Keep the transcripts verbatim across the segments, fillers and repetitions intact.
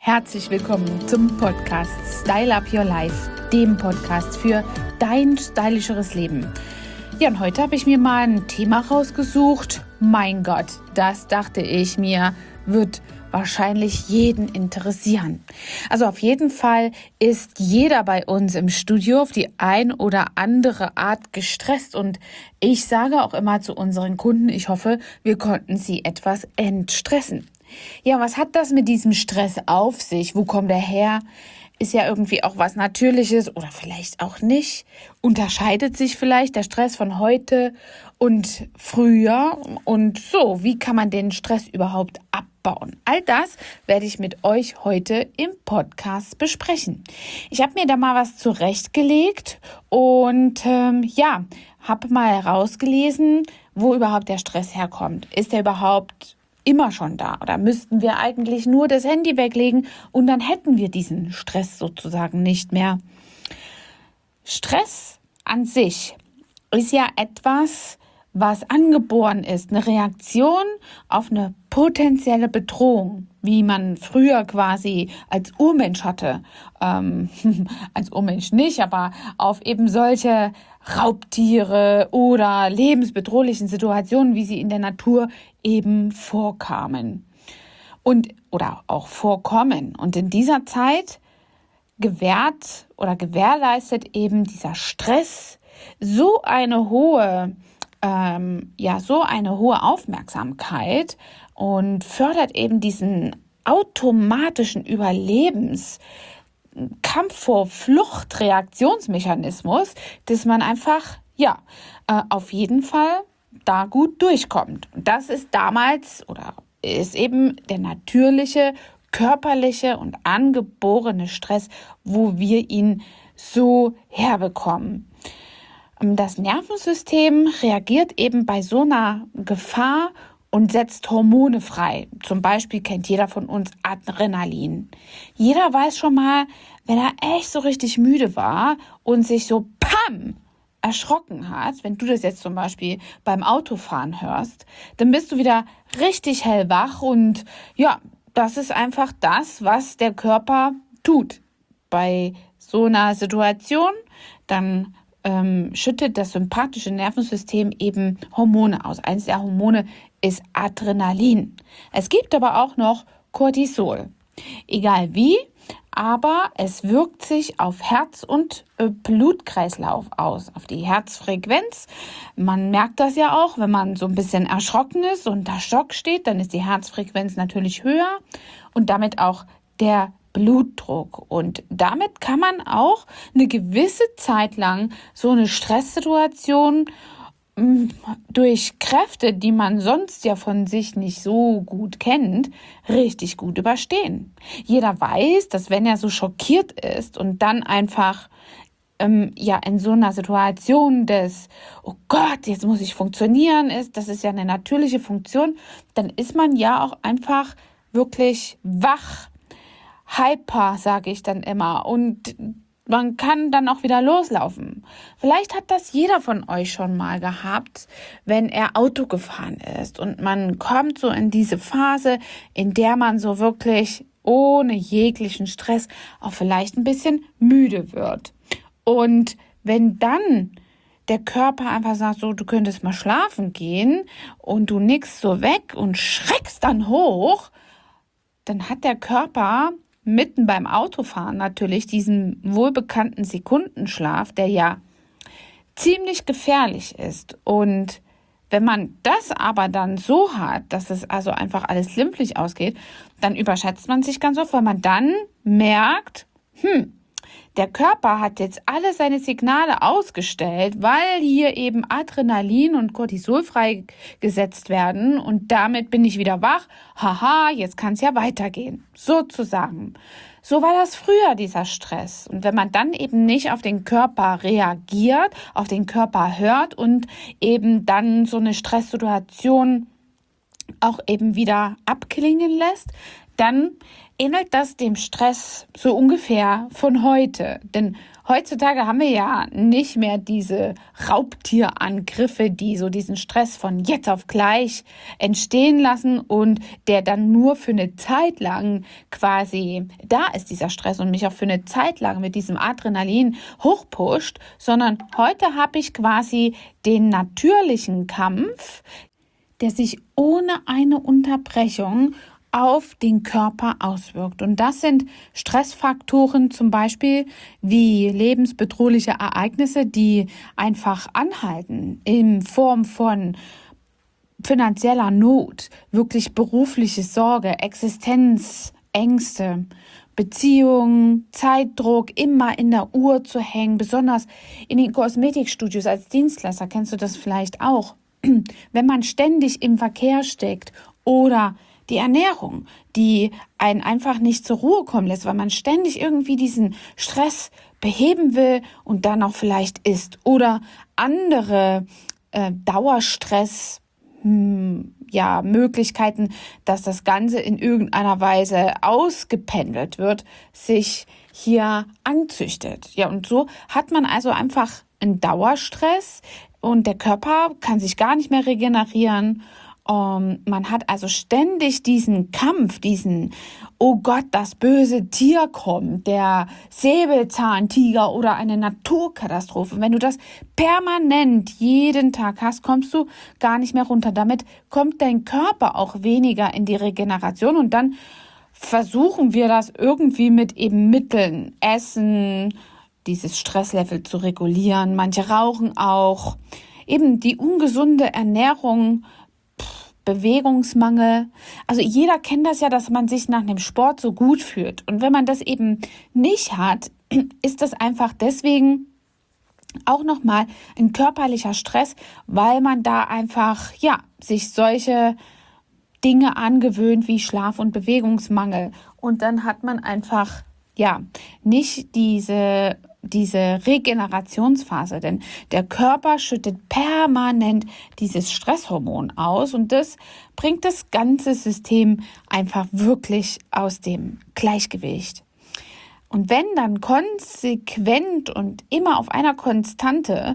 Herzlich willkommen zum Podcast Style Up Your Life, dem Podcast für dein stylischeres Leben. Ja, und heute habe ich mir mal ein Thema rausgesucht. Mein Gott, das dachte ich mir, wird wahrscheinlich jeden interessieren. Also auf jeden Fall ist jeder bei uns im Studio auf die ein oder andere Art gestresst und ich sage auch immer zu unseren Kunden, ich hoffe, wir konnten sie etwas entstressen. Ja, was hat das mit diesem Stress auf sich? Wo kommt er her? Ist ja irgendwie auch was Natürliches oder vielleicht auch nicht. Unterscheidet sich vielleicht der Stress von heute und früher? Und so, wie kann man den Stress überhaupt abbauen? All das werde ich mit euch heute im Podcast besprechen. Ich habe mir da mal was zurechtgelegt und ähm, ja, habe mal herausgelesen, wo überhaupt der Stress herkommt. Ist er überhaupt immer schon da oder müssten wir eigentlich nur das Handy weglegen und dann hätten wir diesen Stress sozusagen nicht mehr. Stress an sich ist ja etwas, was angeboren ist, eine Reaktion auf eine potenzielle Bedrohung, wie man früher quasi als Urmensch hatte, ähm, als Urmensch nicht, aber auf eben solche Raubtiere oder lebensbedrohlichen Situationen, wie sie in der Natur eben vorkamen und oder auch vorkommen. Und in dieser Zeit gewährt oder gewährleistet eben dieser Stress so eine hohe ähm, ja so eine hohe Aufmerksamkeit und fördert eben diesen automatischen Überlebens Kampf vor Flucht-Reaktionsmechanismus, dass man einfach, ja, äh, auf jeden Fall da gut durchkommt. Und das ist damals oder ist eben der natürliche, körperliche und angeborene Stress, wo wir ihn so herbekommen. Das Nervensystem reagiert eben bei so einer Gefahr und setzt Hormone frei. Zum Beispiel kennt jeder von uns Adrenalin. Jeder weiß schon mal, wenn er echt so richtig müde war und sich so pam erschrocken hat, wenn du das jetzt zum Beispiel beim Autofahren hörst, dann bist du wieder richtig hellwach und ja, das ist einfach das, was der Körper tut. Bei so einer Situation, dann ähm, schüttet das sympathische Nervensystem eben Hormone aus. Eines der Hormone ist Adrenalin. Es gibt aber auch noch Cortisol. Egal wie, aber es wirkt sich auf Herz- und äh, Blutkreislauf aus, auf die Herzfrequenz. Man merkt das ja auch, wenn man so ein bisschen erschrocken ist und unter Schock steht, dann ist die Herzfrequenz natürlich höher und damit auch der Blutdruck. Und damit kann man auch eine gewisse Zeit lang so eine Stresssituation durch Kräfte, die man sonst ja von sich nicht so gut kennt, richtig gut überstehen. Jeder weiß, dass wenn er so schockiert ist und dann einfach ähm, ja in so einer Situation des, oh Gott, jetzt muss ich funktionieren, ist, das ist ja eine natürliche Funktion, dann ist man ja auch einfach wirklich wach, hyper, sage ich dann immer, und man kann dann auch wieder loslaufen. Vielleicht hat das jeder von euch schon mal gehabt, wenn er Auto gefahren ist und man kommt so in diese Phase, in der man so wirklich ohne jeglichen Stress auch vielleicht ein bisschen müde wird. Und wenn dann der Körper einfach sagt, so, du könntest mal schlafen gehen und du nickst so weg und schreckst dann hoch, dann hat der Körper mitten beim Autofahren natürlich diesen wohlbekannten Sekundenschlaf, der ja ziemlich gefährlich ist. Und wenn man das aber dann so hat, dass es also einfach alles glimpflich ausgeht, dann überschätzt man sich ganz oft, weil man dann merkt, hm, der Körper hat jetzt alle seine Signale ausgestellt, weil hier eben Adrenalin und Cortisol freigesetzt werden und damit bin ich wieder wach. Haha, jetzt kann es ja weitergehen, sozusagen. So war das früher, dieser Stress. Und wenn man dann eben nicht auf den Körper reagiert, auf den Körper hört und eben dann so eine Stresssituation auch eben wieder abklingen lässt, dann ähnelt das dem Stress so ungefähr von heute. Denn heutzutage haben wir ja nicht mehr diese Raubtierangriffe, die so diesen Stress von jetzt auf gleich entstehen lassen und der dann nur für eine Zeit lang quasi da ist, dieser Stress, und mich auch für eine Zeit lang mit diesem Adrenalin hochpusht, sondern heute habe ich quasi den natürlichen Kampf, der sich ohne eine Unterbrechung auf den Körper auswirkt. Und das sind Stressfaktoren zum Beispiel wie lebensbedrohliche Ereignisse, die einfach anhalten in Form von finanzieller Not, wirklich berufliche Sorge, Existenzängste, Beziehungen, Zeitdruck, immer in der Uhr zu hängen, besonders in den Kosmetikstudios als Dienstleister kennst du das vielleicht auch. Wenn man ständig im Verkehr steckt oder die Ernährung, die einen einfach nicht zur Ruhe kommen lässt, weil man ständig irgendwie diesen Stress beheben will und dann auch vielleicht isst. Oder andere äh, Dauerstress, hm, ja, Möglichkeiten, dass das Ganze in irgendeiner Weise ausgependelt wird, sich hier anzüchtet. Ja, und so hat man also einfach einen Dauerstress und der Körper kann sich gar nicht mehr regenerieren. Um, man hat also ständig diesen Kampf, diesen, oh Gott, das böse Tier kommt, der Säbelzahntiger oder eine Naturkatastrophe. Wenn du das permanent jeden Tag hast, kommst du gar nicht mehr runter. Damit kommt dein Körper auch weniger in die Regeneration und dann versuchen wir das irgendwie mit eben Mitteln, Essen, dieses Stresslevel zu regulieren. Manche rauchen auch. Eben die ungesunde Ernährung, Bewegungsmangel. Also jeder kennt das ja, dass man sich nach dem Sport so gut fühlt. Und wenn man das eben nicht hat, ist das einfach deswegen auch nochmal ein körperlicher Stress, weil man da einfach, ja, sich solche Dinge angewöhnt wie Schlaf- und Bewegungsmangel. Und dann hat man einfach, ja, nicht diese diese Regenerationsphase, denn der Körper schüttet permanent dieses Stresshormon aus und das bringt das ganze System einfach wirklich aus dem Gleichgewicht. Und wenn dann konsequent und immer auf einer Konstante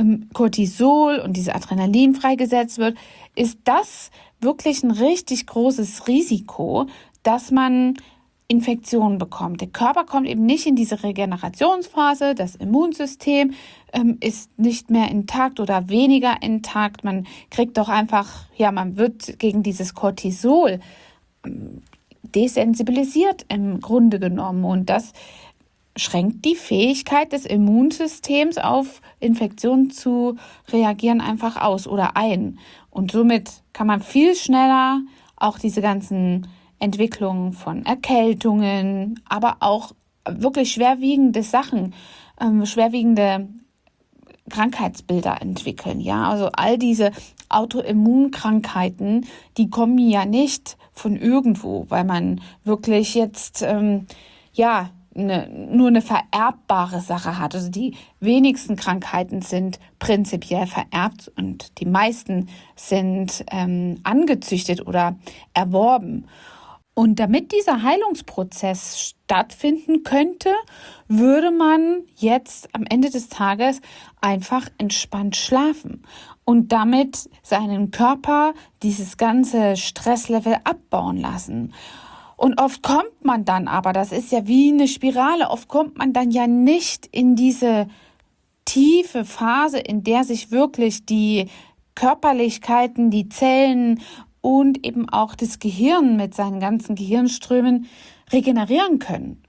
Cortisol und dieses Adrenalin freigesetzt wird, ist das wirklich ein richtig großes Risiko, dass man Infektionen bekommt. Der Körper kommt eben nicht in diese Regenerationsphase, das Immunsystem ähm, ist nicht mehr intakt oder weniger intakt. Man kriegt doch einfach, ja, man wird gegen dieses Cortisol ähm, desensibilisiert im Grunde genommen und das schränkt die Fähigkeit des Immunsystems auf Infektionen zu reagieren einfach aus oder ein. Und somit kann man viel schneller auch diese ganzen Entwicklung von Erkältungen, aber auch wirklich schwerwiegende Sachen, ähm, schwerwiegende Krankheitsbilder entwickeln. Ja, also all diese Autoimmunkrankheiten, die kommen ja nicht von irgendwo, weil man wirklich jetzt ähm, ja eine, nur eine vererbbare Sache hat. Also die wenigsten Krankheiten sind prinzipiell vererbt und die meisten sind ähm, angezüchtet oder erworben. Und damit dieser Heilungsprozess stattfinden könnte, würde man jetzt am Ende des Tages einfach entspannt schlafen und damit seinen Körper dieses ganze Stresslevel abbauen lassen. Und oft kommt man dann aber, das ist ja wie eine Spirale, oft kommt man dann ja nicht in diese tiefe Phase, in der sich wirklich die Körperlichkeiten, die Zellen und eben auch das Gehirn mit seinen ganzen Gehirnströmen regenerieren können.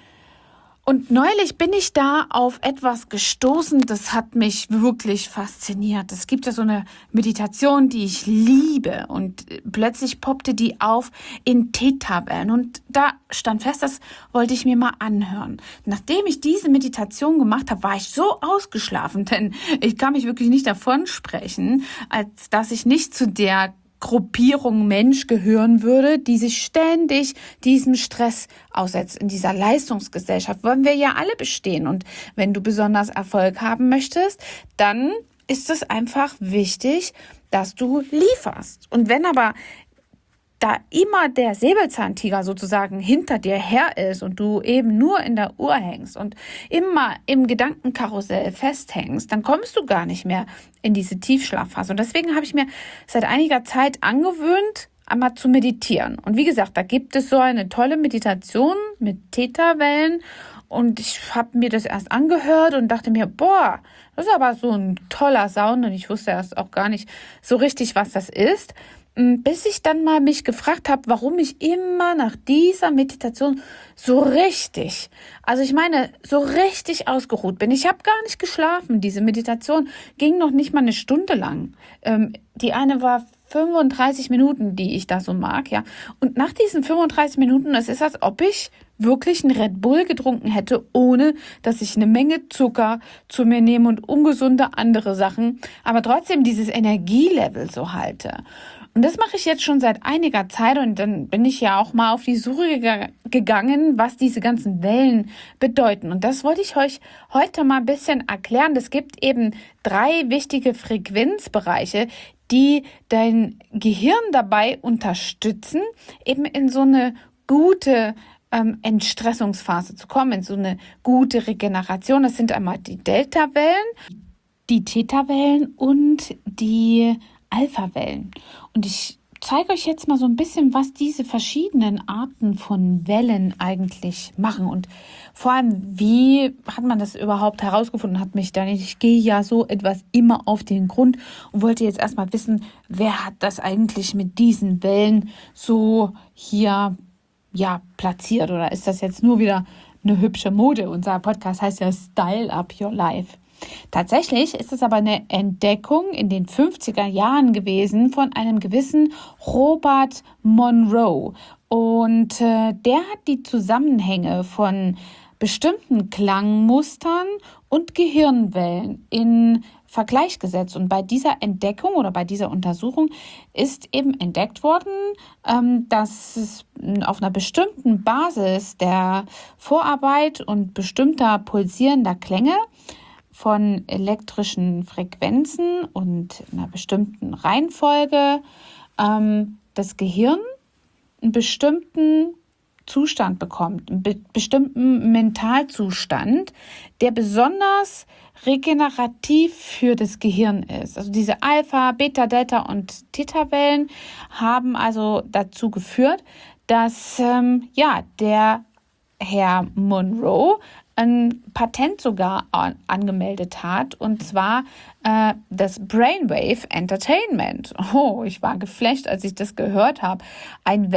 Und neulich bin ich da auf etwas gestoßen, das hat mich wirklich fasziniert. Es gibt ja so eine Meditation, die ich liebe und plötzlich poppte die auf in Theta-Wellen und da stand fest, das wollte ich mir mal anhören. Nachdem ich diese Meditation gemacht habe, war ich so ausgeschlafen, denn ich kann mich wirklich nicht davon sprechen, als dass ich nicht zu der Gruppierung Mensch gehören würde, die sich ständig diesem Stress aussetzt. In dieser Leistungsgesellschaft wollen wir ja alle bestehen. Und wenn du besonders Erfolg haben möchtest, dann ist es einfach wichtig, dass du lieferst. Und wenn aber da immer der Säbelzahntiger sozusagen hinter dir her ist und du eben nur in der Uhr hängst und immer im Gedankenkarussell festhängst, dann kommst du gar nicht mehr in diese Tiefschlafphase. Und deswegen habe ich mir seit einiger Zeit angewöhnt, einmal zu meditieren. Und wie gesagt, da gibt es so eine tolle Meditation mit Theta-Wellen. Und ich habe mir das erst angehört und dachte mir, boah, das ist aber so ein toller Sound. Und ich wusste erst auch gar nicht so richtig, was das ist. Bis ich dann mal mich gefragt habe, warum ich immer nach dieser Meditation so richtig, also ich meine, so richtig ausgeruht bin. Ich habe gar nicht geschlafen. Diese Meditation ging noch nicht mal eine Stunde lang. Ähm, die eine war fünfunddreißig Minuten, die ich da so mag, ja. Und nach diesen fünfunddreißig Minuten, es ist, als ob ich wirklich einen Red Bull getrunken hätte, ohne dass ich eine Menge Zucker zu mir nehme und ungesunde andere Sachen, aber trotzdem dieses Energielevel so halte. Und das mache ich jetzt schon seit einiger Zeit und dann bin ich ja auch mal auf die Suche geg- gegangen, was diese ganzen Wellen bedeuten. Und das wollte ich euch heute mal ein bisschen erklären. Es gibt eben drei wichtige Frequenzbereiche, die dein Gehirn dabei unterstützen, eben in so eine gute ähm, Entstressungsphase zu kommen, in so eine gute Regeneration. Das sind einmal die Delta-Wellen, die Theta-Wellen und die Alpha-Wellen. Und ich zeige euch jetzt mal so ein bisschen, was diese verschiedenen Arten von Wellen eigentlich machen und vor allem, wie hat man das überhaupt herausgefunden, hat mich da nicht, ich gehe ja so etwas immer auf den Grund und wollte jetzt erstmal wissen, wer hat das eigentlich mit diesen Wellen so hier, ja, platziert oder ist das jetzt nur wieder eine hübsche Mode? Unser Podcast heißt ja Style Up Your Life. Tatsächlich ist es aber eine Entdeckung in den fünfziger Jahren gewesen von einem gewissen Robert Monroe. Und äh, der hat die Zusammenhänge von bestimmten Klangmustern und Gehirnwellen in Vergleich gesetzt. Und bei dieser Entdeckung oder bei dieser Untersuchung ist eben entdeckt worden, ähm, dass es auf einer bestimmten Basis der Vorarbeit und bestimmter pulsierender Klänge von elektrischen Frequenzen und einer bestimmten Reihenfolge ähm, das Gehirn einen bestimmten Zustand bekommt, einen be- bestimmten Mentalzustand, der besonders regenerativ für das Gehirn ist. Also diese Alpha, Beta, Delta und Theta-Wellen haben also dazu geführt, dass ähm, ja der Herr Monroe ein Patent sogar an, angemeldet hat, und zwar äh, das Brainwave Entertainment. Oh, ich war geflasht, als ich das gehört habe. Ein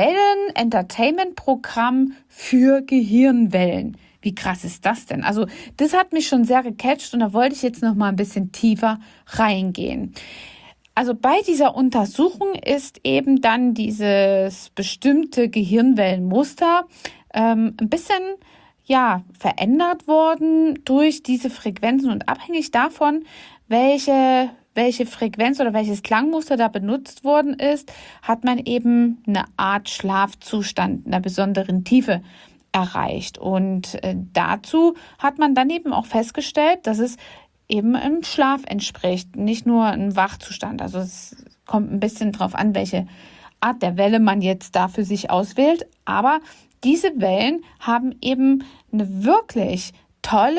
Wellen-Entertainment-Programm für Gehirnwellen. Wie krass ist das denn? Also das hat mich schon sehr gecatcht und da wollte ich jetzt noch mal ein bisschen tiefer reingehen. Also bei dieser Untersuchung ist eben dann dieses bestimmte Gehirnwellenmuster ähm, ein bisschen ja, verändert worden durch diese Frequenzen und abhängig davon, welche, welche Frequenz oder welches Klangmuster da benutzt worden ist, hat man eben eine Art Schlafzustand einer besonderen Tiefe erreicht. Und äh, dazu hat man dann eben auch festgestellt, dass es eben im Schlaf entspricht, nicht nur ein Wachzustand. Also es kommt ein bisschen drauf an, welche Art der Welle man jetzt da für sich auswählt, aber diese Wellen haben eben eine wirklich tolle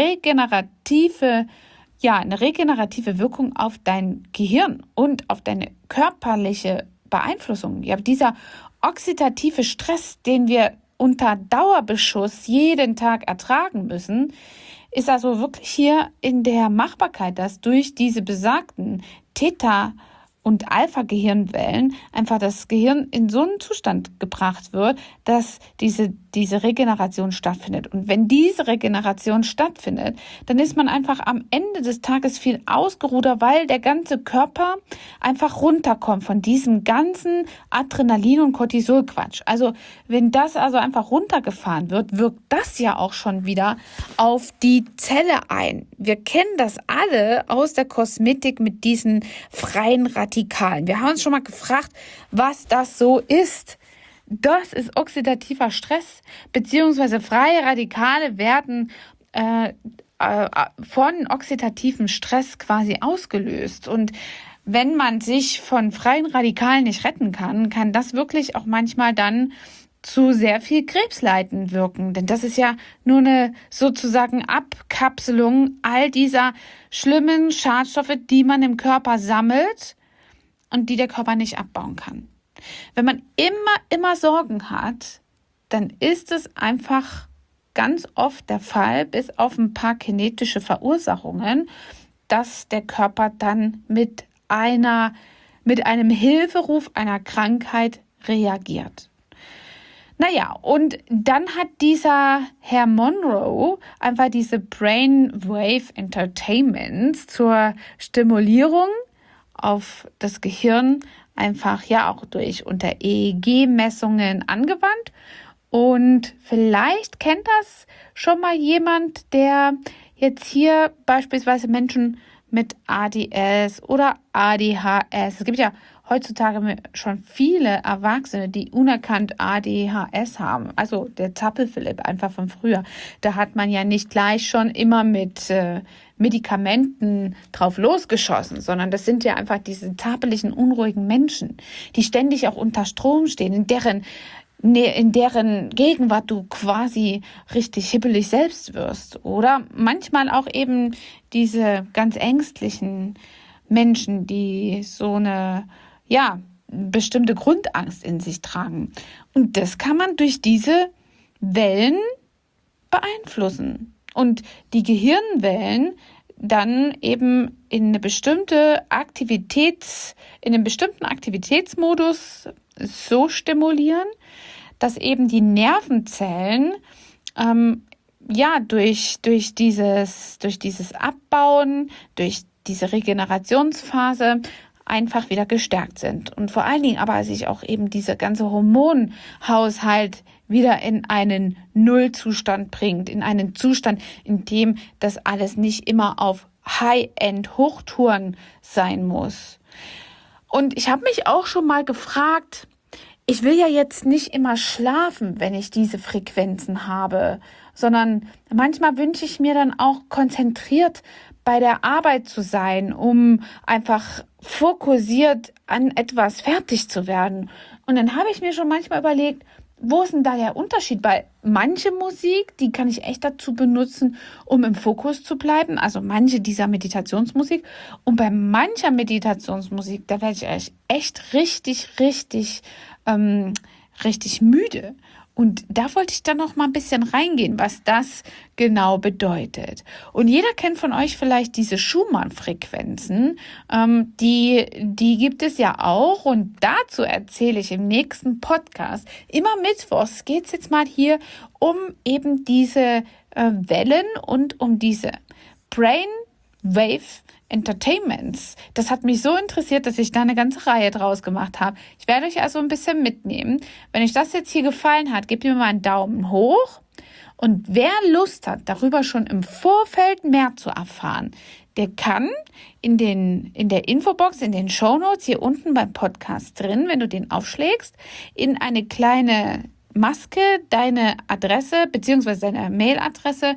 regenerative, ja, eine regenerative Wirkung auf dein Gehirn und auf deine körperliche Beeinflussung. Ja, dieser oxidative Stress, den wir unter Dauerbeschuss jeden Tag ertragen müssen, ist also wirklich hier in der Machbarkeit, dass durch diese besagten Theta- und Alpha-Gehirnwellen einfach das Gehirn in so einen Zustand gebracht wird, dass diese, diese Regeneration stattfindet. Und wenn diese Regeneration stattfindet, dann ist man einfach am Ende des Tages viel ausgeruhter, weil der ganze Körper einfach runterkommt von diesem ganzen Adrenalin- und Cortisol-Quatsch. Also wenn das also einfach runtergefahren wird, wirkt das ja auch schon wieder auf die Zelle ein. Wir kennen das alle aus der Kosmetik mit diesen freien Radikalen. Wir haben uns schon mal gefragt, was das so ist. Das ist oxidativer Stress, beziehungsweise freie Radikale werden äh, äh, von oxidativem Stress quasi ausgelöst. Und wenn man sich von freien Radikalen nicht retten kann, kann das wirklich auch manchmal dann zu sehr viel Krebsleiden wirken. Denn das ist ja nur eine sozusagen Abkapselung all dieser schlimmen Schadstoffe, die man im Körper sammelt und die der Körper nicht abbauen kann. Wenn man immer, immer Sorgen hat, dann ist es einfach ganz oft der Fall, bis auf ein paar kinetische Verursachungen, dass der Körper dann mit einer, mit einem Hilferuf einer Krankheit reagiert. Naja, und dann hat dieser Herr Monroe einfach diese Brainwave Entertainments zur Stimulierung auf das Gehirn einfach ja auch durch unter E E G-Messungen angewandt. Und vielleicht kennt das schon mal jemand, der jetzt hier beispielsweise Menschen mit A D S oder A D H S. Es gibt ja heutzutage schon viele Erwachsene, die unerkannt A D H S haben. Also der Zappel-Philipp einfach von früher. Da hat man ja nicht gleich schon immer mit äh, Medikamenten drauf losgeschossen, sondern das sind ja einfach diese zappeligen, unruhigen Menschen, die ständig auch unter Strom stehen, in deren in deren Gegenwart du quasi richtig hibbelig selbst wirst. Oder manchmal auch eben diese ganz ängstlichen Menschen, die so eine, ja, bestimmte Grundangst in sich tragen. Und das kann man durch diese Wellen beeinflussen. Und die Gehirnwellen dann eben in eine bestimmte Aktivitäts, in einen bestimmten Aktivitätsmodus so stimulieren, dass eben die Nervenzellen ähm, ja durch, durch, dieses, durch dieses Abbauen, durch diese Regenerationsphase einfach wieder gestärkt sind. Und vor allen Dingen aber sich auch eben dieser ganze Hormonhaushalt wieder in einen Nullzustand bringt, in einen Zustand, in dem das alles nicht immer auf High-End-Hochtouren sein muss. Und ich habe mich auch schon mal gefragt, ich will ja jetzt nicht immer schlafen, wenn ich diese Frequenzen habe, sondern manchmal wünsche ich mir dann auch konzentriert bei der Arbeit zu sein, um einfach fokussiert an etwas fertig zu werden. Und dann habe ich mir schon manchmal überlegt, wo ist denn da der Unterschied? Weil manche Musik, die kann ich echt dazu benutzen, um im Fokus zu bleiben. Also manche dieser Meditationsmusik. Und bei mancher Meditationsmusik, da werde ich echt, echt richtig, richtig, ähm, richtig müde. Und da wollte ich dann noch mal ein bisschen reingehen, was das genau bedeutet. Und jeder kennt von euch vielleicht diese Schumann-Frequenzen. Ähm, die, die gibt es ja auch. Und dazu erzähle ich im nächsten Podcast. Immer mittwochs geht es jetzt mal hier um eben diese äh, Wellen und um diese Brainwave Entertainments. Das hat mich so interessiert, dass ich da eine ganze Reihe draus gemacht habe. Ich werde euch also ein bisschen mitnehmen. Wenn euch das jetzt hier gefallen hat, gebt mir mal einen Daumen hoch. Und wer Lust hat, darüber schon im Vorfeld mehr zu erfahren, der kann in, den, in der Infobox, in den Shownotes hier unten beim Podcast drin, wenn du den aufschlägst, in eine kleine Maske deine Adresse bzw. deine Mailadresse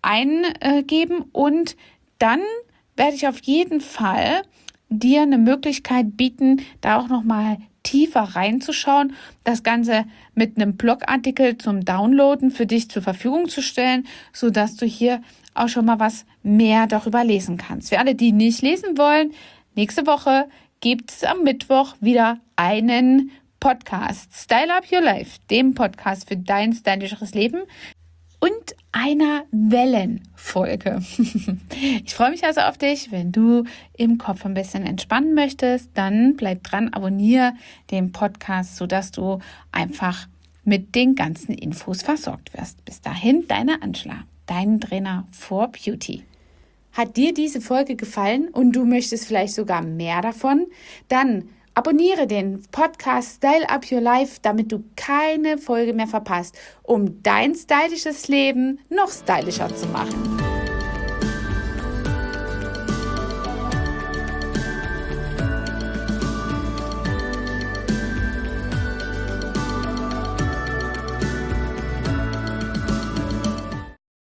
eingeben und dann werde ich auf jeden Fall dir eine Möglichkeit bieten, da auch nochmal tiefer reinzuschauen, das Ganze mit einem Blogartikel zum Downloaden für dich zur Verfügung zu stellen, sodass du hier auch schon mal was mehr darüber lesen kannst. Für alle, die nicht lesen wollen, nächste Woche gibt es am Mittwoch wieder einen Podcast, Style Up Your Life, dem Podcast für dein stylischeres Leben und einer Wellenfolge. Ich freue mich also auf dich. Wenn du im Kopf ein bisschen entspannen möchtest, dann bleib dran, abonniere den Podcast, sodass du einfach mit den ganzen Infos versorgt wirst. Bis dahin, deine Angela, dein Trainer for Beauty. Hat dir diese Folge gefallen und du möchtest vielleicht sogar mehr davon? Dann abonniere den Podcast Style Up Your Life, damit du keine Folge mehr verpasst, um dein stylisches Leben noch stylischer zu machen.